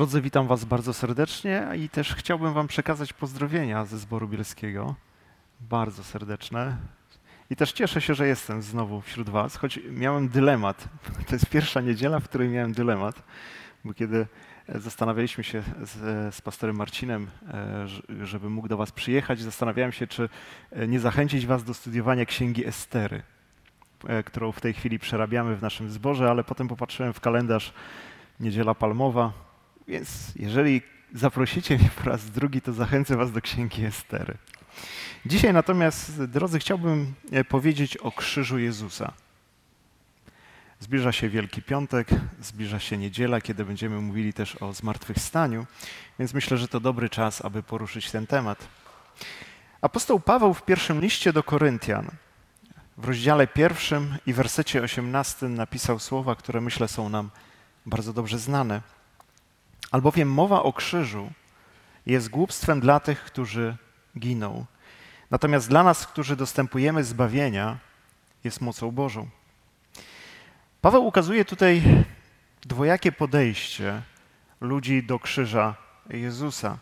Drodzy, witam Was bardzo serdecznie i też chciałbym Wam przekazać pozdrowienia ze Zboru Bielskiego. Bardzo serdeczne. I też cieszę się, że jestem znowu wśród Was, choć miałem dylemat. To jest pierwsza niedziela, w której miałem dylemat, bo kiedy zastanawialiśmy się z pastorem Marcinem, żeby mógł do Was przyjechać, zastanawiałem się, czy nie zachęcić Was do studiowania Księgi Estery, którą w tej chwili przerabiamy w naszym zborze, ale potem popatrzyłem w kalendarz, Niedziela Palmowa, więc jeżeli zaprosicie mnie po raz drugi, to zachęcę Was do Księgi Estery. Dzisiaj natomiast, drodzy, chciałbym powiedzieć o krzyżu Jezusa. Zbliża się Wielki Piątek, zbliża się niedziela, kiedy będziemy mówili też o zmartwychwstaniu, więc myślę, że to dobry czas, aby poruszyć ten temat. Apostoł Paweł w pierwszym liście do Koryntian, w rozdziale 1 i wersecie 18 napisał słowa, które myślę są nam bardzo dobrze znane. Albowiem mowa o krzyżu jest głupstwem dla tych, którzy giną. Natomiast dla nas, którzy dostępujemy zbawienia, jest mocą Bożą. Paweł ukazuje tutaj dwojakie podejście ludzi do krzyża Jezusa.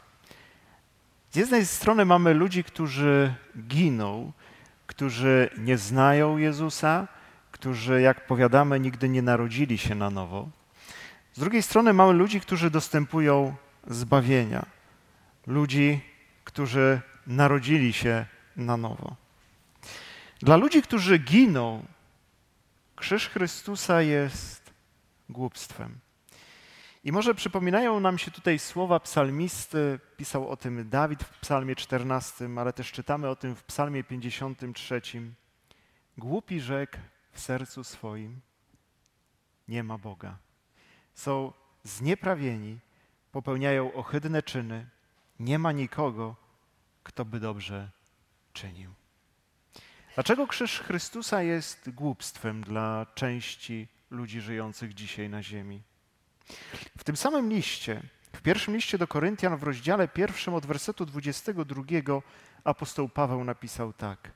Z jednej strony mamy ludzi, którzy giną, którzy nie znają Jezusa, którzy, jak powiadamy, nigdy nie narodzili się na nowo. Z drugiej strony mamy ludzi, którzy dostępują zbawienia. Ludzi, którzy narodzili się na nowo. Dla ludzi, którzy giną, krzyż Chrystusa jest głupstwem. I może przypominają nam się tutaj słowa psalmisty, pisał o tym Dawid w psalmie 14, ale też czytamy o tym w psalmie 53. Głupi rzekł w sercu swoim, nie ma Boga. Są znieprawieni, popełniają ohydne czyny, nie ma nikogo, kto by dobrze czynił. Dlaczego krzyż Chrystusa jest głupstwem dla części ludzi żyjących dzisiaj na ziemi? W tym samym liście, w pierwszym liście do Koryntian, w rozdziale 1 od wersetu 22 apostoł Paweł napisał tak.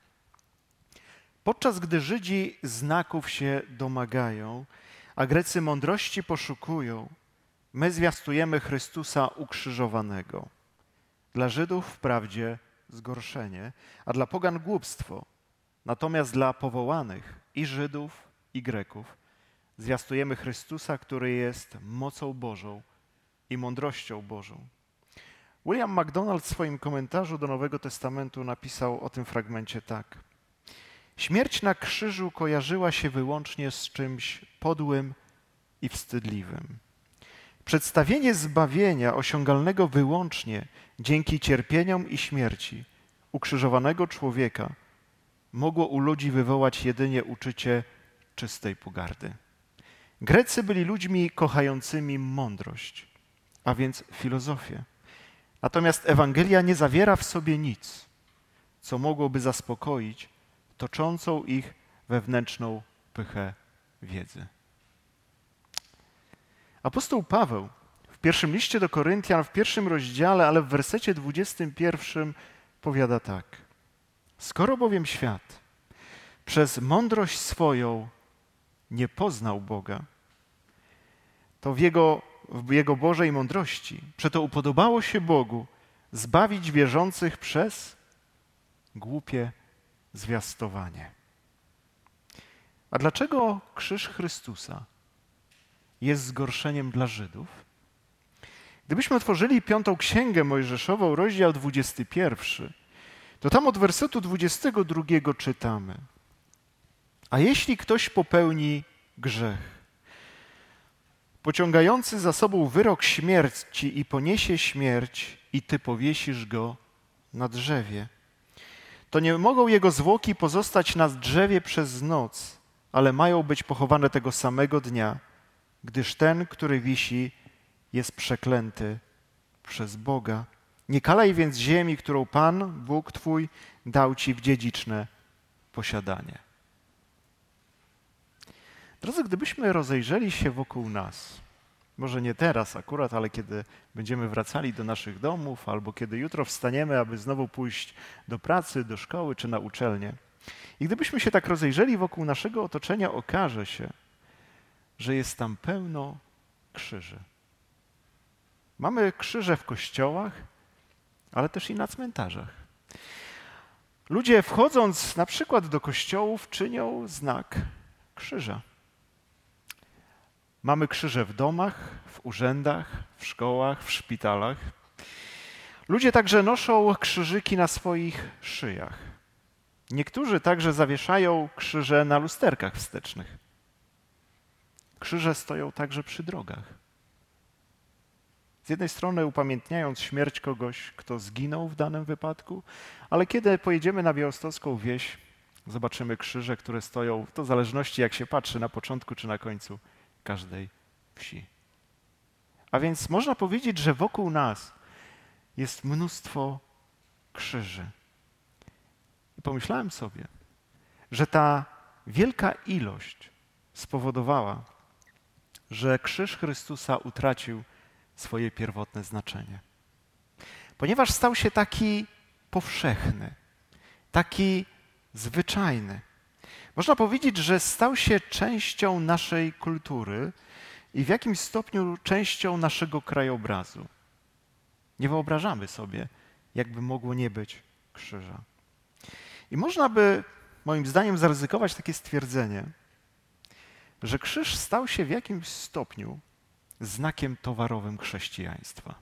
Podczas gdy Żydzi znaków się domagają, a Grecy mądrości poszukują, my zwiastujemy Chrystusa ukrzyżowanego. Dla Żydów wprawdzie zgorszenie, a dla pogan głupstwo. Natomiast dla powołanych i Żydów, i Greków zwiastujemy Chrystusa, który jest mocą Bożą i mądrością Bożą. William MacDonald w swoim komentarzu do Nowego Testamentu napisał o tym fragmencie tak. Śmierć na krzyżu kojarzyła się wyłącznie z czymś podłym i wstydliwym. Przedstawienie zbawienia osiągalnego wyłącznie dzięki cierpieniom i śmierci ukrzyżowanego człowieka mogło u ludzi wywołać jedynie uczucie czystej pogardy. Grecy byli ludźmi kochającymi mądrość, a więc filozofię. Natomiast Ewangelia nie zawiera w sobie nic, co mogłoby zaspokoić toczącą ich wewnętrzną pychę wiedzy. Apostoł Paweł w pierwszym liście do Koryntian, w 1 rozdziale, ale w wersecie 21 powiada tak. Skoro bowiem świat przez mądrość swoją nie poznał Boga, to w Jego Bożej mądrości przeto upodobało się Bogu zbawić wierzących przez głupie zwiastowanie. A dlaczego krzyż Chrystusa jest zgorszeniem dla Żydów? Gdybyśmy otworzyli 5 Księgę Mojżeszową, rozdział 21, to tam od wersetu 22 czytamy. A jeśli ktoś popełni grzech, pociągający za sobą wyrok śmierci i poniesie śmierć i ty powiesisz go na drzewie, to nie mogą jego zwłoki pozostać na drzewie przez noc, ale mają być pochowane tego samego dnia, gdyż ten, który wisi, jest przeklęty przez Boga. Nie kalaj więc ziemi, którą Pan, Bóg Twój, dał Ci w dziedziczne posiadanie. Drodzy, gdybyśmy rozejrzeli się wokół nas, może nie teraz akurat, ale kiedy będziemy wracali do naszych domów, albo kiedy jutro wstaniemy, aby znowu pójść do pracy, do szkoły czy na uczelnię. I gdybyśmy się tak rozejrzeli wokół naszego otoczenia, okaże się, że jest tam pełno krzyży. Mamy krzyże w kościołach, ale też i na cmentarzach. Ludzie wchodząc na przykład do kościołów czynią znak krzyża. Mamy krzyże w domach, w urzędach, w szkołach, w szpitalach. Ludzie także noszą krzyżyki na swoich szyjach. Niektórzy także zawieszają krzyże na lusterkach wstecznych. Krzyże stoją także przy drogach. Z jednej strony upamiętniając śmierć kogoś, kto zginął w danym wypadku, ale kiedy pojedziemy na białostocką wieś, zobaczymy krzyże, które stoją, to w zależności jak się patrzy, na początku czy na końcu każdej wsi. A więc można powiedzieć, że wokół nas jest mnóstwo krzyży. I pomyślałem sobie, że ta wielka ilość spowodowała, że krzyż Chrystusa utracił swoje pierwotne znaczenie. Ponieważ stał się taki powszechny, taki zwyczajny. Można powiedzieć, że stał się częścią naszej kultury i w jakimś stopniu częścią naszego krajobrazu. Nie wyobrażamy sobie, jakby mogło nie być krzyża. I można by, moim zdaniem, zaryzykować takie stwierdzenie, że krzyż stał się w jakimś stopniu znakiem towarowym chrześcijaństwa.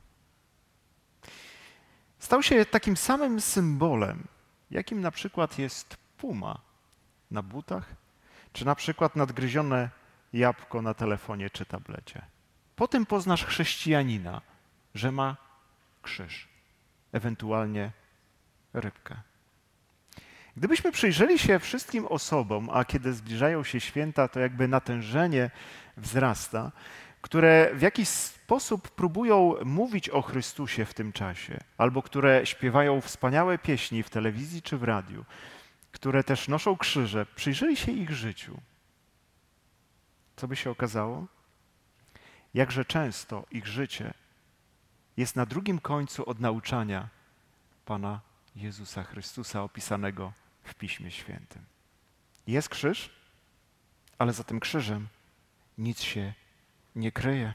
Stał się takim samym symbolem, jakim na przykład jest puma na butach, czy na przykład nadgryzione jabłko na telefonie czy tablecie. Potem poznasz chrześcijanina, że ma krzyż, ewentualnie rybkę. Gdybyśmy przyjrzeli się wszystkim osobom, a kiedy zbliżają się święta, to jakby natężenie wzrasta, które w jakiś sposób próbują mówić o Chrystusie w tym czasie, albo które śpiewają wspaniałe pieśni w telewizji czy w radiu, które też noszą krzyże, przyjrzeli się ich życiu. Co by się okazało? Jakże często ich życie jest na drugim końcu od nauczania Pana Jezusa Chrystusa opisanego w Piśmie Świętym. Jest krzyż, ale za tym krzyżem nic się nie kryje.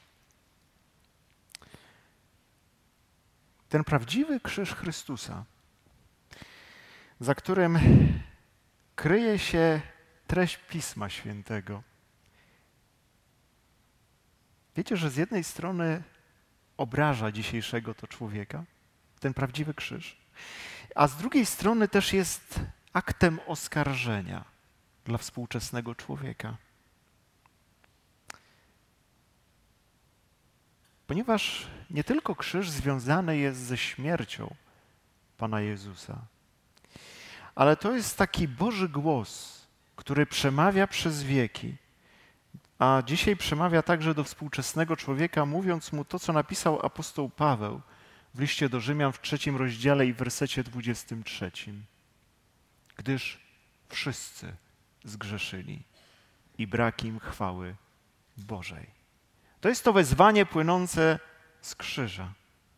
Ten prawdziwy krzyż Chrystusa, za którym kryje się treść Pisma Świętego. Wiecie, że z jednej strony obraża dzisiejszego to człowieka, ten prawdziwy krzyż, a z drugiej strony też jest aktem oskarżenia dla współczesnego człowieka. Ponieważ nie tylko krzyż związany jest ze śmiercią Pana Jezusa, ale to jest taki Boży głos, który przemawia przez wieki, a dzisiaj przemawia także do współczesnego człowieka, mówiąc mu to, co napisał apostoł Paweł w liście do Rzymian w 3 rozdziale i w wersecie 23. Gdyż wszyscy zgrzeszyli i brak im chwały Bożej. To jest to wezwanie płynące z krzyża.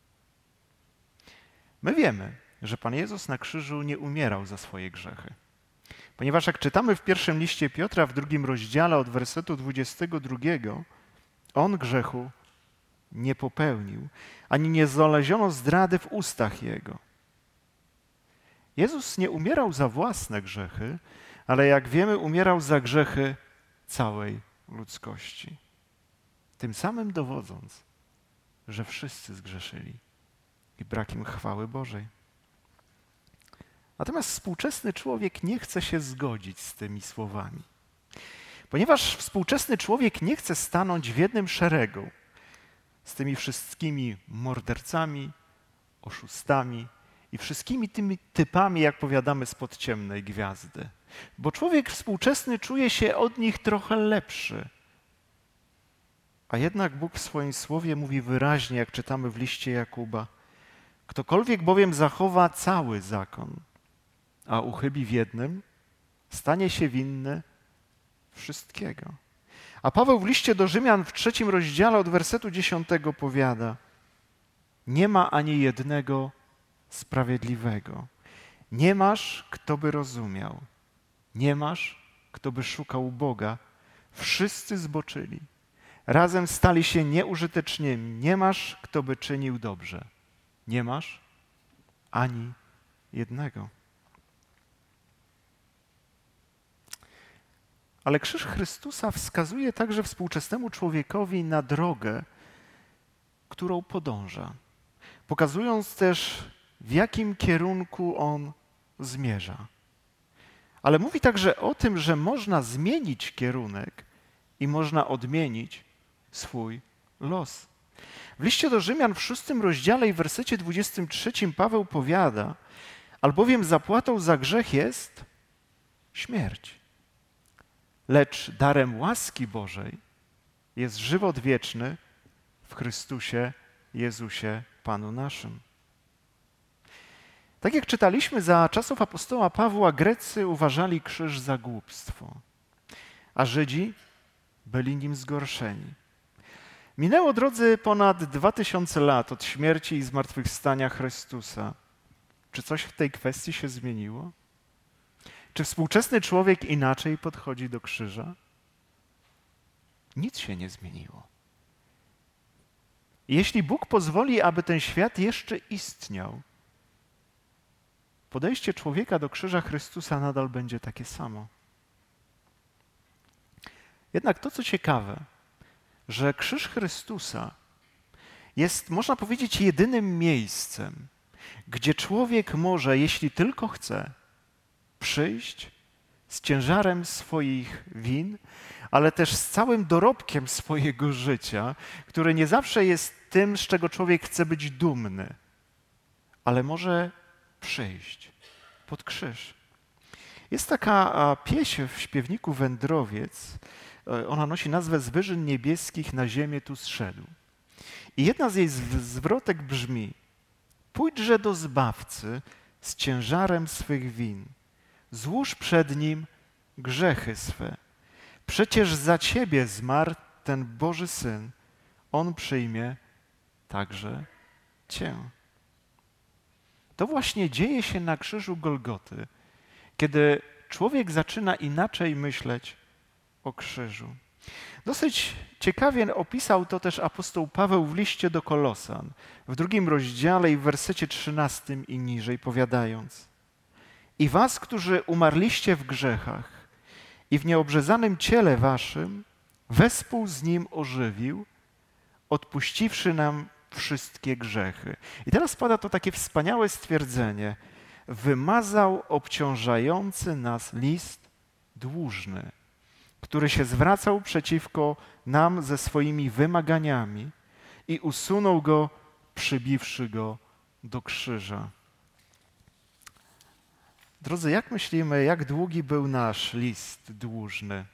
My wiemy, że Pan Jezus na krzyżu nie umierał za swoje grzechy. Ponieważ jak czytamy w pierwszym liście Piotra w 2 rozdziale od wersetu 22, On grzechu nie popełnił, ani nie znaleziono zdrady w ustach Jego. Jezus nie umierał za własne grzechy, ale jak wiemy, umierał za grzechy całej ludzkości. Tym samym dowodząc, że wszyscy zgrzeszyli i brak im chwały Bożej. Natomiast współczesny człowiek nie chce się zgodzić z tymi słowami. Ponieważ współczesny człowiek nie chce stanąć w jednym szeregu z tymi wszystkimi mordercami, oszustami i wszystkimi tymi typami, jak powiadamy, spod ciemnej gwiazdy. Bo człowiek współczesny czuje się od nich trochę lepszy. A jednak Bóg w swoim słowie mówi wyraźnie, jak czytamy w liście Jakuba, ktokolwiek bowiem zachowa cały zakon, a uchybi w jednym, stanie się winny wszystkiego. A Paweł w liście do Rzymian w 3 rozdziale od wersetu 10 powiada: nie ma ani jednego sprawiedliwego. Nie masz, kto by rozumiał. Nie masz, kto by szukał Boga. Wszyscy zboczyli. Razem stali się nieużytecznymi. Nie masz, kto by czynił dobrze. Nie masz ani jednego. Ale krzyż Chrystusa wskazuje także współczesnemu człowiekowi na drogę, którą podąża, pokazując też, w jakim kierunku on zmierza. Ale mówi także o tym, że można zmienić kierunek i można odmienić swój los. W liście do Rzymian w 6 rozdziale i w wersecie 23 Paweł powiada: albowiem zapłatą za grzech jest śmierć, lecz darem łaski Bożej jest żywot wieczny w Chrystusie Jezusie Panu naszym. Tak jak czytaliśmy, za czasów apostoła Pawła Grecy uważali krzyż za głupstwo, a Żydzi byli nim zgorszeni. Minęło, drodzy, ponad 2000 lat od śmierci i zmartwychwstania Chrystusa. Czy coś w tej kwestii się zmieniło? Czy współczesny człowiek inaczej podchodzi do krzyża? Nic się nie zmieniło. Jeśli Bóg pozwoli, aby ten świat jeszcze istniał, podejście człowieka do krzyża Chrystusa nadal będzie takie samo. Jednak to, co ciekawe, że krzyż Chrystusa jest, można powiedzieć, jedynym miejscem, gdzie człowiek może, jeśli tylko chce, przyjść z ciężarem swoich win, ale też z całym dorobkiem swojego życia, które nie zawsze jest tym, z czego człowiek chce być dumny, ale może przyjść pod krzyż. Jest taka pieśń w śpiewniku Wędrowiec, ona nosi nazwę Z wyżyn niebieskich na ziemię tu zszedł. I jedna z jej zwrotek brzmi: pójdźże do Zbawcy z ciężarem swych win, złóż przed Nim grzechy swe. Przecież za Ciebie zmarł ten Boży Syn, On przyjmie także Cię. To właśnie dzieje się na krzyżu Golgoty, kiedy człowiek zaczyna inaczej myśleć o krzyżu. Dosyć ciekawie opisał to też apostoł Paweł w liście do Kolosan, w 2 rozdziale i w wersecie 13 i niżej, powiadając: i was, którzy umarliście w grzechach i w nieobrzezanym ciele waszym, wespół z Nim ożywił, odpuściwszy nam wszystkie grzechy. I teraz pada to takie wspaniałe stwierdzenie: wymazał obciążający nas list dłużny, który się zwracał przeciwko nam ze swoimi wymaganiami i usunął go, przybiwszy go do krzyża. Drodzy, jak myślimy, jak długi był nasz list dłużny?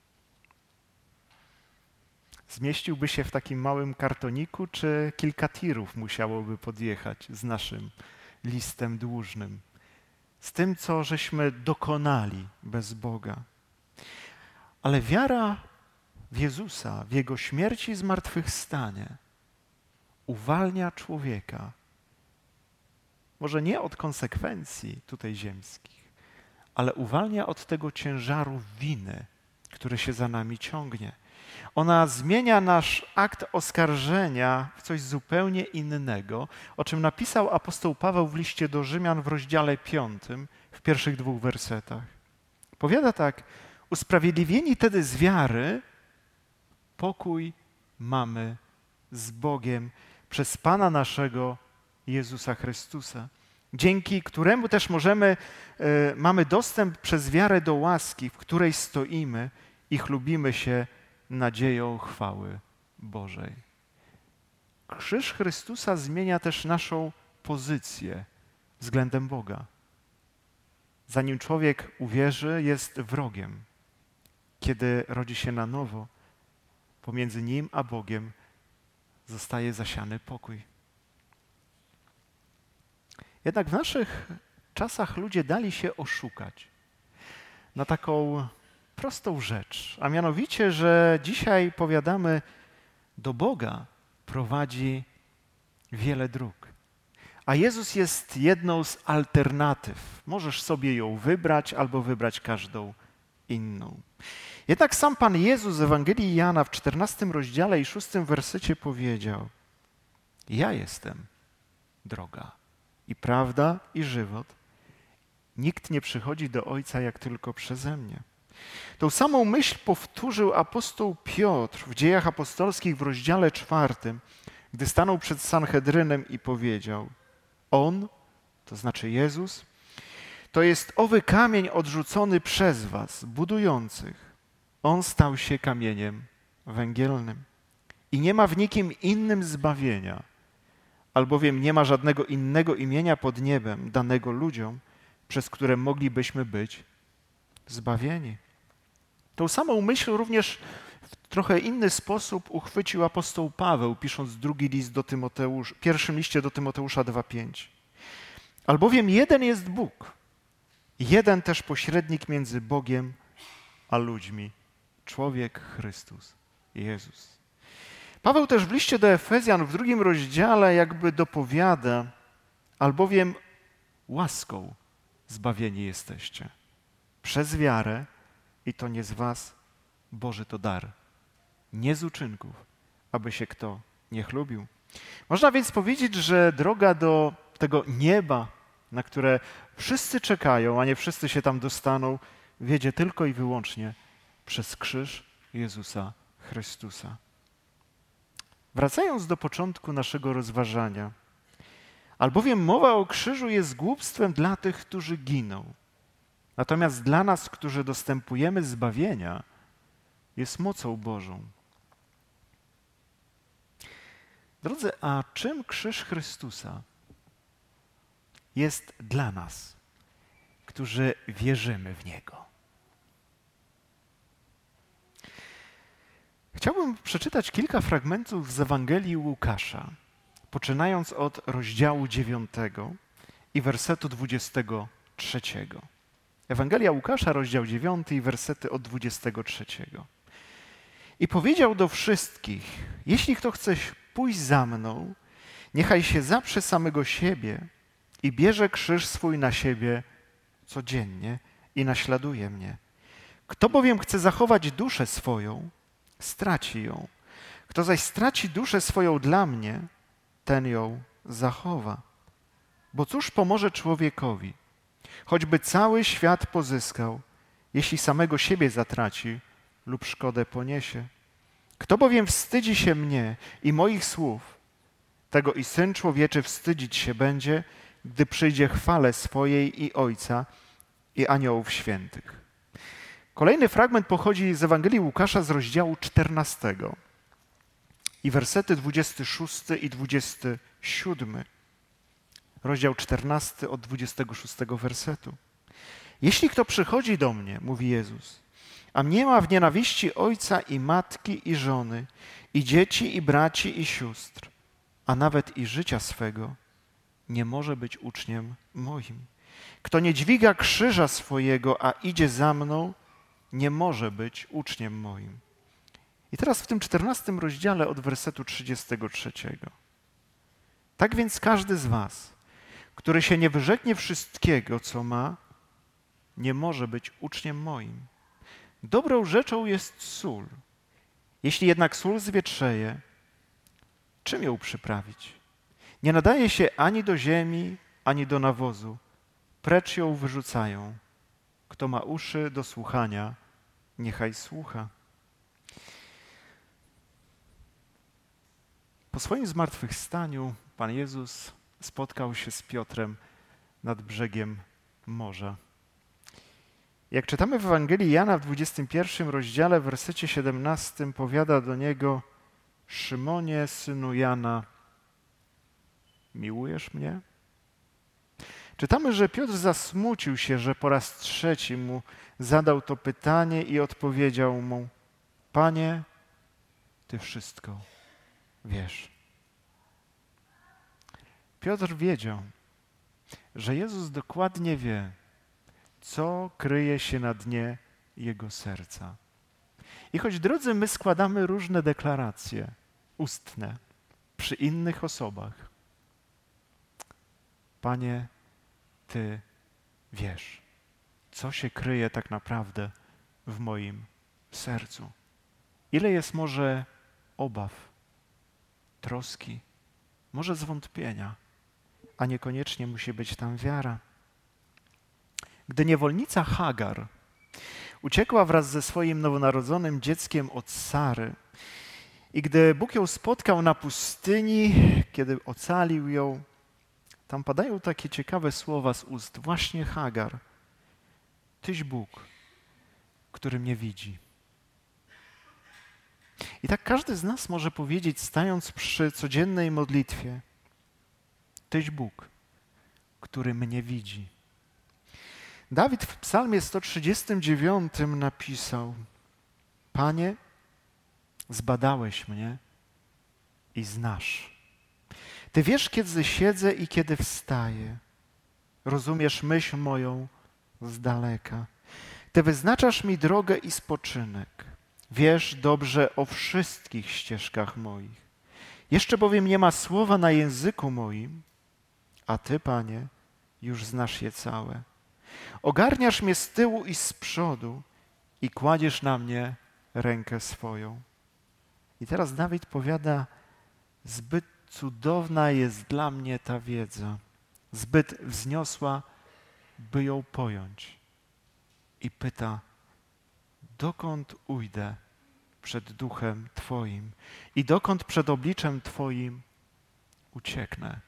Zmieściłby się w takim małym kartoniku, czy kilka tirów musiałoby podjechać z naszym listem dłużnym? Z tym, co żeśmy dokonali bez Boga. Ale wiara w Jezusa, w Jego śmierci i zmartwychwstanie uwalnia człowieka, może nie od konsekwencji tutaj ziemskich, ale uwalnia od tego ciężaru winy, który się za nami ciągnie. Ona zmienia nasz akt oskarżenia w coś zupełnie innego, o czym napisał apostoł Paweł w liście do Rzymian w rozdziale 5, w pierwszych 2 wersetach. Powiada tak: usprawiedliwieni tedy z wiary, pokój mamy z Bogiem przez Pana naszego Jezusa Chrystusa, dzięki któremu też mamy dostęp przez wiarę do łaski, w której stoimy i chlubimy się nadzieją chwały Bożej. Krzyż Chrystusa zmienia też naszą pozycję względem Boga. Zanim człowiek uwierzy, jest wrogiem. Kiedy rodzi się na nowo, pomiędzy nim a Bogiem zostaje zasiany pokój. Jednak w naszych czasach ludzie dali się oszukać na taką prostą rzecz, a mianowicie, że dzisiaj powiadamy, do Boga prowadzi wiele dróg. A Jezus jest jedną z alternatyw. Możesz sobie ją wybrać albo wybrać każdą inną. Jednak sam Pan Jezus z Ewangelii Jana w 14 rozdziale i 6 wersecie powiedział: ja jestem droga i prawda i żywot. Nikt nie przychodzi do Ojca jak tylko przeze mnie. Tą samą myśl powtórzył apostoł Piotr w Dziejach Apostolskich w rozdziale 4, gdy stanął przed Sanhedrynem i powiedział: On, to znaczy Jezus, to jest owy kamień odrzucony przez was, budujących. On stał się kamieniem węgielnym. I nie ma w nikim innym zbawienia, albowiem nie ma żadnego innego imienia pod niebem danego ludziom, przez które moglibyśmy być zbawieni. Tą samą myśl również w trochę inny sposób uchwycił apostoł Paweł, pisząc pierwszym liście do Tymoteusza 2:5. Albowiem jeden jest Bóg, jeden też pośrednik między Bogiem a ludźmi, człowiek Chrystus, Jezus. Paweł też w liście do Efezjan w 2 rozdziale jakby dopowiada: albowiem łaską zbawieni jesteście przez wiarę i to nie z was, Boży to dar, nie z uczynków, aby się kto nie chlubił. Można więc powiedzieć, że droga do tego nieba, na które wszyscy czekają, a nie wszyscy się tam dostaną, wiedzie tylko i wyłącznie przez krzyż Jezusa Chrystusa. Wracając do początku naszego rozważania, albowiem mowa o krzyżu jest głupstwem dla tych, którzy giną. Natomiast dla nas, którzy dostępujemy zbawienia, jest mocą Bożą. Drodzy, a czym krzyż Chrystusa jest dla nas, którzy wierzymy w Niego? Chciałbym przeczytać kilka fragmentów z Ewangelii Łukasza, poczynając od rozdziału 9 i wersetu 23. Ewangelia Łukasza, rozdział 9 i wersety od 23. I powiedział do wszystkich: jeśli kto chce pójść za mną, niechaj się zaprze samego siebie i bierze krzyż swój na siebie codziennie i naśladuje mnie. Kto bowiem chce zachować duszę swoją, straci ją. Kto zaś straci duszę swoją dla mnie, ten ją zachowa. Bo cóż pomoże człowiekowi, choćby cały świat pozyskał, jeśli samego siebie zatraci lub szkodę poniesie? Kto bowiem wstydzi się mnie i moich słów, tego i Syn Człowieczy wstydzić się będzie, gdy przyjdzie chwale swojej i Ojca i aniołów świętych. Kolejny fragment pochodzi z Ewangelii Łukasza z rozdziału 14 i wersety 26 i 27. Rozdział 14 od 26 wersetu. Jeśli kto przychodzi do mnie, mówi Jezus, a nie ma w nienawiści ojca i matki i żony, i dzieci i braci i sióstr, a nawet i życia swego, nie może być uczniem moim. Kto nie dźwiga krzyża swojego, a idzie za mną, nie może być uczniem moim. I teraz w tym 14 rozdziale od wersetu 33. Tak więc każdy z was, który się nie wyrzeknie wszystkiego, co ma, nie może być uczniem moim. Dobrą rzeczą jest sól. Jeśli jednak sól zwietrzeje, czym ją przyprawić? Nie nadaje się ani do ziemi, ani do nawozu. Precz ją wyrzucają. Kto ma uszy do słuchania, niechaj słucha. Po swoim zmartwychwstaniu Pan Jezus spotkał się z Piotrem nad brzegiem morza. Jak czytamy w Ewangelii Jana w 21 rozdziale, w wersecie 17, powiada do niego: Szymonie, synu Jana, miłujesz mnie? Czytamy, że Piotr zasmucił się, że po raz trzeci mu zadał to pytanie i odpowiedział mu: Panie, Ty wszystko wiesz. Piotr wiedział, że Jezus dokładnie wie, co kryje się na dnie jego serca. I choć, drodzy, my składamy różne deklaracje ustne przy innych osobach, Panie, Ty wiesz, co się kryje tak naprawdę w moim sercu? Ile jest może obaw, troski, może zwątpienia, a niekoniecznie musi być tam wiara. Gdy niewolnica Hagar uciekła wraz ze swoim nowonarodzonym dzieckiem od Sary i gdy Bóg ją spotkał na pustyni, kiedy ocalił ją, tam padają takie ciekawe słowa z ust właśnie Hagar. Tyś Bóg, który mnie widzi. I tak każdy z nas może powiedzieć, stając przy codziennej modlitwie, Tyś Bóg, który mnie widzi. Dawid w psalmie 139 napisał: Panie, zbadałeś mnie i znasz. Ty wiesz, kiedy siedzę i kiedy wstaję. Rozumiesz myśl moją z daleka. Ty wyznaczasz mi drogę i spoczynek. Wiesz dobrze o wszystkich ścieżkach moich. Jeszcze bowiem nie ma słowa na języku moim, a Ty, Panie, już znasz je całe. Ogarniasz mnie z tyłu i z przodu i kładziesz na mnie rękę swoją. I teraz Dawid powiada, zbyt cudowna jest dla mnie ta wiedza, zbyt wzniosła, by ją pojąć. I pyta, dokąd ujdę przed duchem Twoim i dokąd przed obliczem Twoim ucieknę.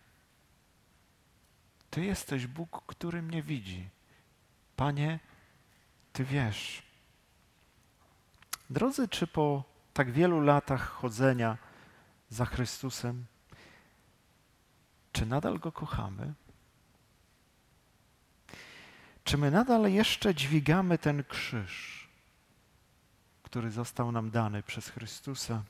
Ty jesteś Bóg, który mnie widzi. Panie, Ty wiesz. Drodzy, czy po tak wielu latach chodzenia za Chrystusem, czy nadal Go kochamy? Czy my nadal jeszcze dźwigamy ten krzyż, który został nam dany przez Chrystusa?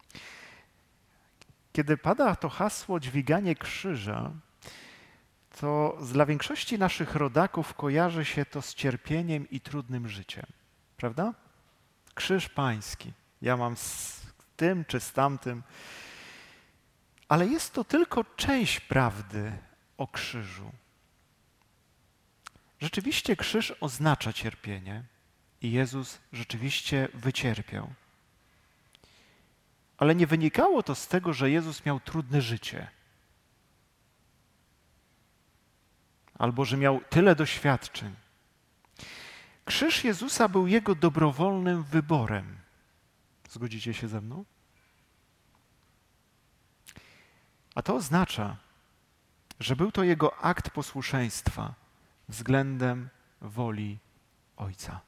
Kiedy pada to hasło dźwiganie krzyża, to dla większości naszych rodaków kojarzy się to z cierpieniem i trudnym życiem. Prawda? Krzyż pański. Ja mam z tym czy z tamtym. Ale jest to tylko część prawdy o krzyżu. Rzeczywiście krzyż oznacza cierpienie i Jezus rzeczywiście wycierpiał. Ale nie wynikało to z tego, że Jezus miał trudne życie. Albo że miał tyle doświadczeń. Krzyż Jezusa był Jego dobrowolnym wyborem. Zgodzicie się ze mną? A to oznacza, że był to Jego akt posłuszeństwa względem woli Ojca.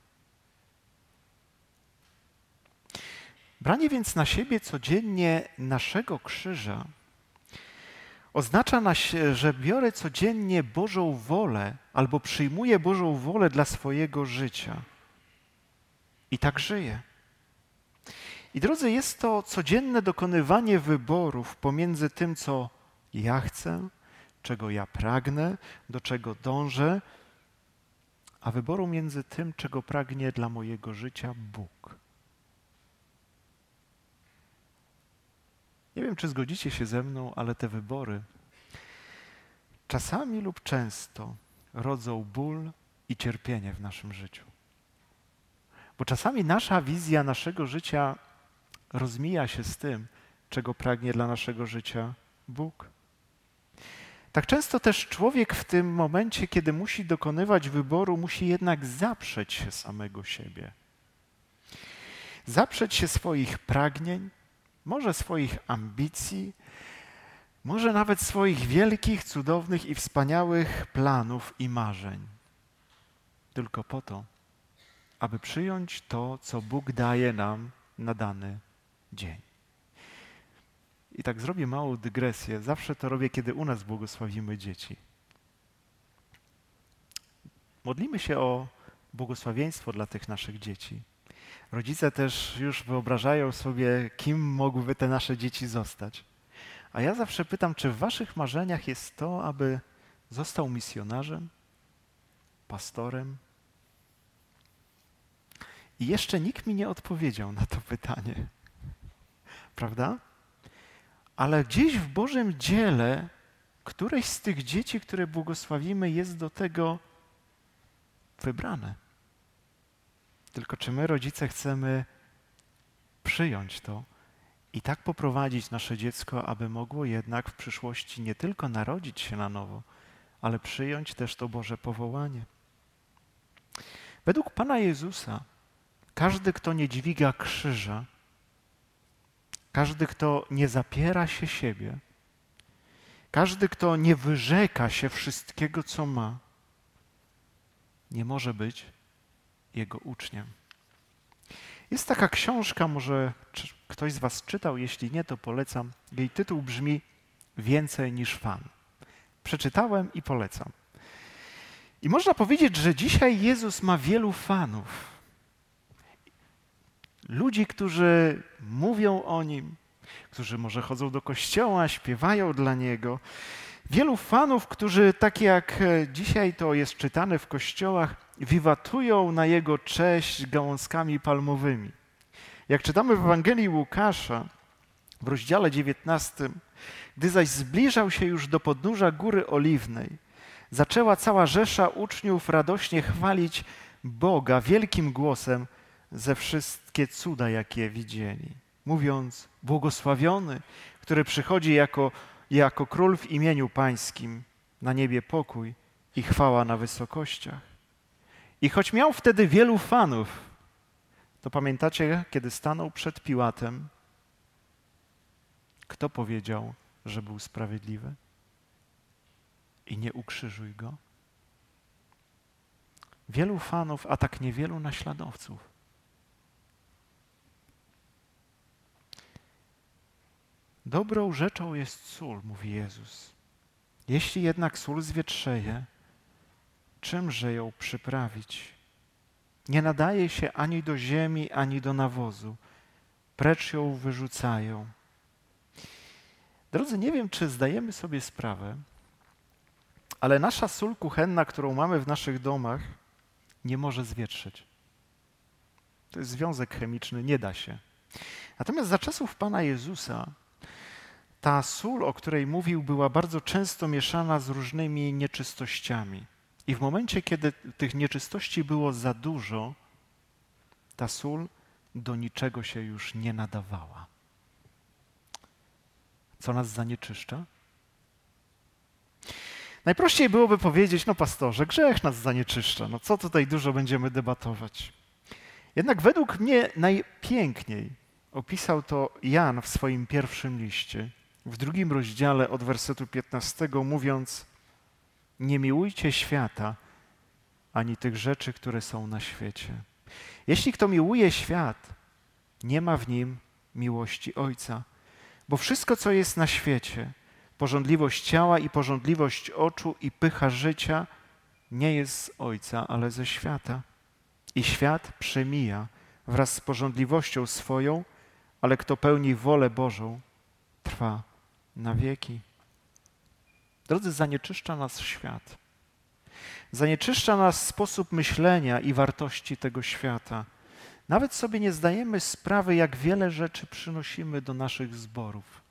Branie więc na siebie codziennie naszego krzyża oznacza, że biorę codziennie Bożą wolę albo przyjmuję Bożą wolę dla swojego życia. I tak żyję. I drodzy, jest to codzienne dokonywanie wyborów pomiędzy tym, co ja chcę, czego ja pragnę, do czego dążę, a wyboru między tym, czego pragnie dla mojego życia Bóg. Nie wiem, czy zgodzicie się ze mną, ale te wybory czasami lub często rodzą ból i cierpienie w naszym życiu. Bo czasami nasza wizja naszego życia rozmija się z tym, czego pragnie dla naszego życia Bóg. Tak często też człowiek w tym momencie, kiedy musi dokonywać wyboru, musi jednak zaprzeć się samego siebie. Zaprzeć się swoich pragnień, może swoich ambicji, może nawet swoich wielkich, cudownych i wspaniałych planów i marzeń. Tylko po to, aby przyjąć to, co Bóg daje nam na dany dzień. I tak zrobię małą dygresję. Zawsze to robię, kiedy u nas błogosławimy dzieci. Modlimy się o błogosławieństwo dla tych naszych dzieci. Rodzice też już wyobrażają sobie, kim mogłyby te nasze dzieci zostać. A ja zawsze pytam, czy w waszych marzeniach jest to, aby został misjonarzem, pastorem? I jeszcze nikt mi nie odpowiedział na to pytanie. Prawda? Ale gdzieś w Bożym dziele któreś z tych dzieci, które błogosławimy, jest do tego wybrane. Tylko czy my, rodzice, chcemy przyjąć to i tak poprowadzić nasze dziecko, aby mogło jednak w przyszłości nie tylko narodzić się na nowo, ale przyjąć też to Boże powołanie. Według Pana Jezusa każdy, kto nie dźwiga krzyża, każdy, kto nie zapiera się siebie, każdy, kto nie wyrzeka się wszystkiego, co ma, nie może być Jego uczniem. Jest taka książka, może ktoś z was czytał, jeśli nie, to polecam. Jej tytuł brzmi Więcej niż fan. Przeczytałem i polecam. I można powiedzieć, że dzisiaj Jezus ma wielu fanów. Ludzi, którzy mówią o Nim, którzy może chodzą do kościoła, śpiewają dla Niego. Wielu fanów, którzy tak jak dzisiaj to jest czytane w kościołach, wiwatują na Jego cześć gałązkami palmowymi. Jak czytamy w Ewangelii Łukasza w rozdziale 19, gdy zaś zbliżał się już do podnóża Góry Oliwnej, zaczęła cała rzesza uczniów radośnie chwalić Boga wielkim głosem ze wszystkie cuda, jakie widzieli, mówiąc: błogosławiony, który przychodzi jako król w imieniu pańskim, na niebie pokój i chwała na wysokościach. I choć miał wtedy wielu fanów, to pamiętacie, kiedy stanął przed Piłatem, kto powiedział, że był sprawiedliwy? I nie ukrzyżuj go. Wielu fanów, a tak niewielu naśladowców. Dobrą rzeczą jest sól, mówi Jezus. Jeśli jednak sól zwietrzeje, czymże ją przyprawić? Nie nadaje się ani do ziemi, ani do nawozu. Precz ją wyrzucają. Drodzy, nie wiem, czy zdajemy sobie sprawę, ale nasza sól kuchenna, którą mamy w naszych domach, nie może zwietrzyć. To jest związek chemiczny, nie da się. Natomiast za czasów Pana Jezusa ta sól, o której mówił, była bardzo często mieszana z różnymi nieczystościami. I w momencie, kiedy tych nieczystości było za dużo, ta sól do niczego się już nie nadawała. Co nas zanieczyszcza? Najprościej byłoby powiedzieć: no pastorze, grzech nas zanieczyszcza, no co tutaj dużo będziemy debatować. Jednak według mnie najpiękniej opisał to Jan w swoim pierwszym liście, w 2 rozdziale od wersetu 15, mówiąc: nie miłujcie świata, ani tych rzeczy, które są na świecie. Jeśli kto miłuje świat, nie ma w nim miłości Ojca. Bo wszystko, co jest na świecie, pożądliwość ciała i pożądliwość oczu i pycha życia, nie jest z Ojca, ale ze świata. I świat przemija wraz z pożądliwością swoją, ale kto pełni wolę Bożą, trwa na wieki. Drodzy, zanieczyszcza nas świat. Zanieczyszcza nas sposób myślenia i wartości tego świata. Nawet sobie nie zdajemy sprawy, jak wiele rzeczy przynosimy do naszych zborów.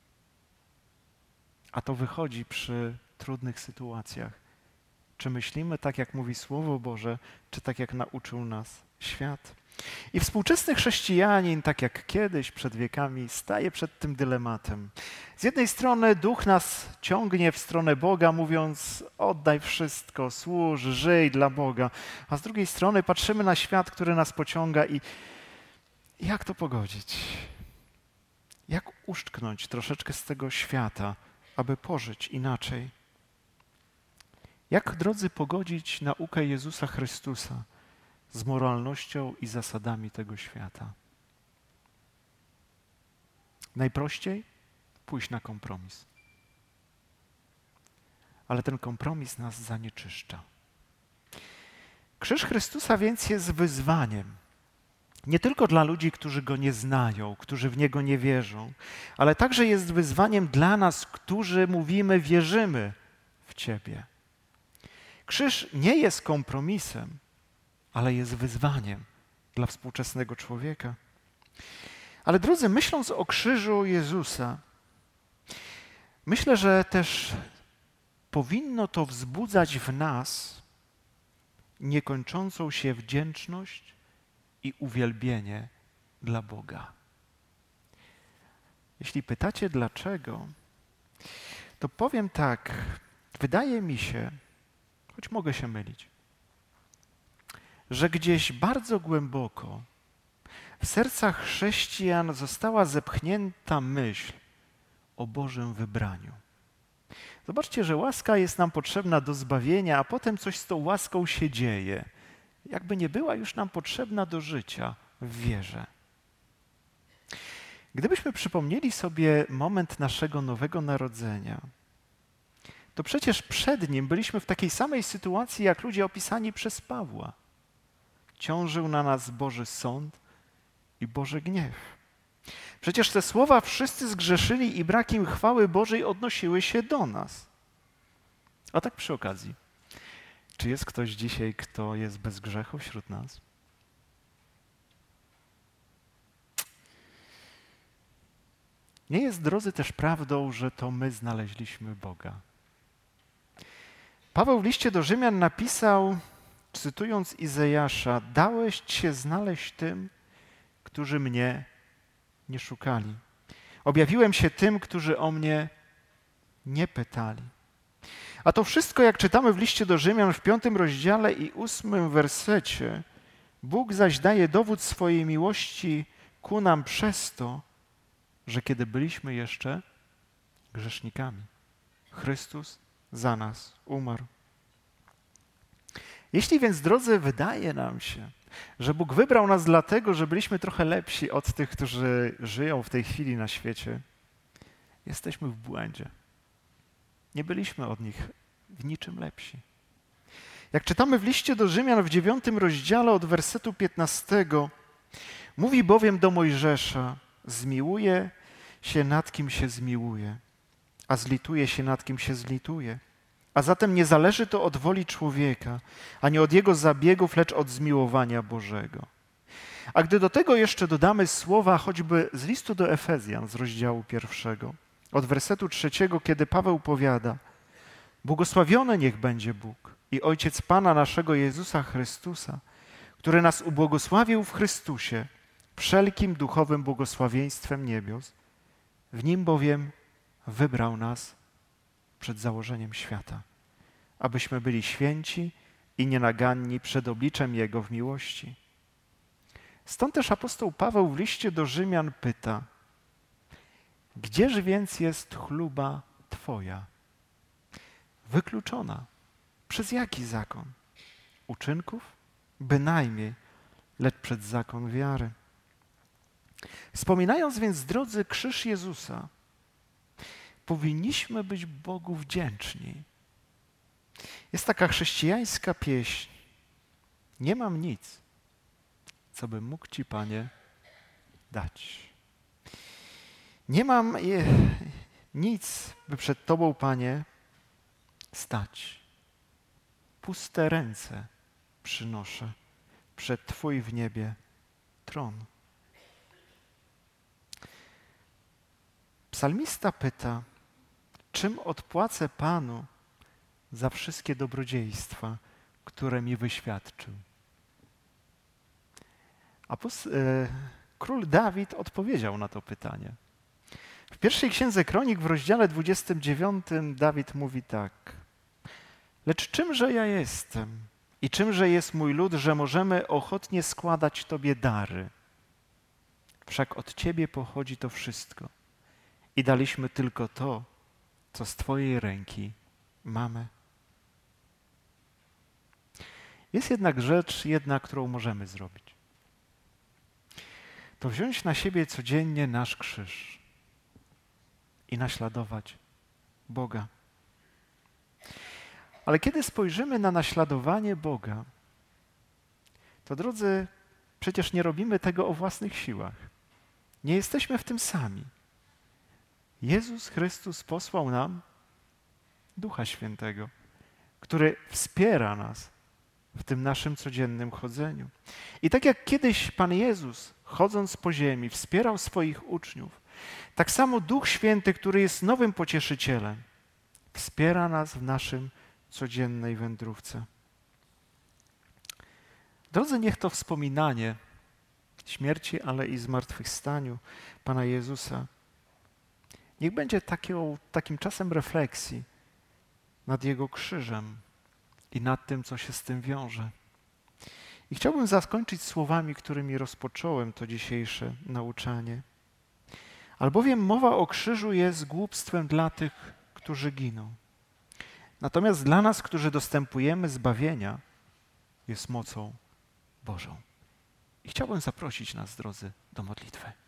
A to wychodzi przy trudnych sytuacjach. Czy myślimy tak, jak mówi Słowo Boże, czy tak, jak nauczył nas świat? I współczesny chrześcijanin, tak jak kiedyś przed wiekami, staje przed tym dylematem. Z jednej strony duch nas ciągnie w stronę Boga, mówiąc: oddaj wszystko, służ, żyj dla Boga. A z drugiej strony patrzymy na świat, który nas pociąga i jak to pogodzić? Jak uszczknąć troszeczkę z tego świata, aby pożyć inaczej? Jak, drodzy, pogodzić naukę Jezusa Chrystusa z moralnością i zasadami tego świata? Najprościej pójść na kompromis. Ale ten kompromis nas zanieczyszcza. Krzyż Chrystusa więc jest wyzwaniem. Nie tylko dla ludzi, którzy Go nie znają, którzy w Niego nie wierzą, ale także jest wyzwaniem dla nas, którzy mówimy: wierzymy w Ciebie. Krzyż nie jest kompromisem, ale jest wyzwaniem dla współczesnego człowieka. Ale drodzy, myśląc o krzyżu Jezusa, myślę, że też powinno to wzbudzać w nas niekończącą się wdzięczność i uwielbienie dla Boga. Jeśli pytacie dlaczego, to powiem tak, wydaje mi się, choć mogę się mylić, że gdzieś bardzo głęboko w sercach chrześcijan została zepchnięta myśl o Bożym wybraniu. Zobaczcie, że łaska jest nam potrzebna do zbawienia, a potem coś z tą łaską się dzieje. Jakby nie była już nam potrzebna do życia w wierze. Gdybyśmy przypomnieli sobie moment naszego nowego narodzenia, to przecież przed nim byliśmy w takiej samej sytuacji, jak ludzie opisani przez Pawła. Ciążył na nas Boży sąd i Boży gniew. Przecież te słowa wszyscy zgrzeszyli i brak im chwały Bożej odnosiły się do nas. A tak przy okazji, czy jest ktoś dzisiaj, kto jest bez grzechu wśród nas? Nie jest, drodzy, też prawdą, że to my znaleźliśmy Boga. Paweł w liście do Rzymian napisał, cytując Izajasza, dałeś się znaleźć tym, którzy mnie nie szukali. Objawiłem się tym, którzy o mnie nie pytali. A to wszystko, jak czytamy w liście do Rzymian w 5 rozdziale i 8 wersecie, Bóg zaś daje dowód swojej miłości ku nam przez to, że kiedy byliśmy jeszcze grzesznikami, Chrystus za nas umarł. Jeśli więc, drodzy, wydaje nam się, że Bóg wybrał nas dlatego, że byliśmy trochę lepsi od tych, którzy żyją w tej chwili na świecie, jesteśmy w błędzie. Nie byliśmy od nich w niczym lepsi. Jak czytamy w liście do Rzymian w 9 rozdziale od wersetu 15, mówi bowiem do Mojżesza, zmiłuje się nad kim się zmiłuje, a zlituje się nad kim się zlituje. A zatem nie zależy to od woli człowieka, ani od jego zabiegów, lecz od zmiłowania Bożego. A gdy do tego jeszcze dodamy słowa choćby z listu do Efezjan z rozdziału 1, od wersetu 3, kiedy Paweł powiada: błogosławiony niech będzie Bóg i Ojciec Pana naszego Jezusa Chrystusa, który nas ubłogosławił w Chrystusie wszelkim duchowym błogosławieństwem niebios. W Nim bowiem wybrał nas przed założeniem świata, abyśmy byli święci i nienaganni przed obliczem Jego w miłości. Stąd też apostoł Paweł w liście do Rzymian pyta: gdzież więc jest chluba Twoja? Wykluczona. Przez jaki zakon? Uczynków? Bynajmniej, lecz przez zakon wiary. Wspominając więc, drodzy, krzyż Jezusa, powinniśmy być Bogu wdzięczni. Jest taka chrześcijańska pieśń: nie mam nic, co bym mógł Ci, Panie, dać. Nie mam nic, by przed Tobą, Panie, stać. Puste ręce przynoszę przed Twój w niebie tron. Psalmista pyta: czym odpłacę Panu za wszystkie dobrodziejstwa, które mi wyświadczył? Król Dawid odpowiedział na to pytanie. W pierwszej księdze Kronik w rozdziale 29 Dawid mówi tak: lecz czymże ja jestem i czymże jest mój lud, że możemy ochotnie składać Tobie dary? Wszak od Ciebie pochodzi to wszystko i daliśmy tylko to, co z Twojej ręki mamy. Jest jednak rzecz, którą możemy zrobić. To wziąć na siebie codziennie nasz krzyż i naśladować Boga. Ale kiedy spojrzymy na naśladowanie Boga, to, drodzy, przecież nie robimy tego o własnych siłach. Nie jesteśmy w tym sami. Jezus Chrystus posłał nam Ducha Świętego, który wspiera nas w tym naszym codziennym chodzeniu. I tak jak kiedyś Pan Jezus, chodząc po ziemi, wspierał swoich uczniów, tak samo Duch Święty, który jest nowym pocieszycielem, wspiera nas w naszym codziennej wędrówce. Drodzy, niech to wspominanie śmierci, ale i zmartwychwstaniu Pana Jezusa. Niech będzie takim czasem refleksji nad Jego krzyżem i nad tym, co się z tym wiąże. I chciałbym zakończyć słowami, którymi rozpocząłem to dzisiejsze nauczanie. Albowiem mowa o krzyżu jest głupstwem dla tych, którzy giną. Natomiast dla nas, którzy dostępujemy zbawienia, jest mocą Bożą. I chciałbym zaprosić nas, drodzy, do modlitwy.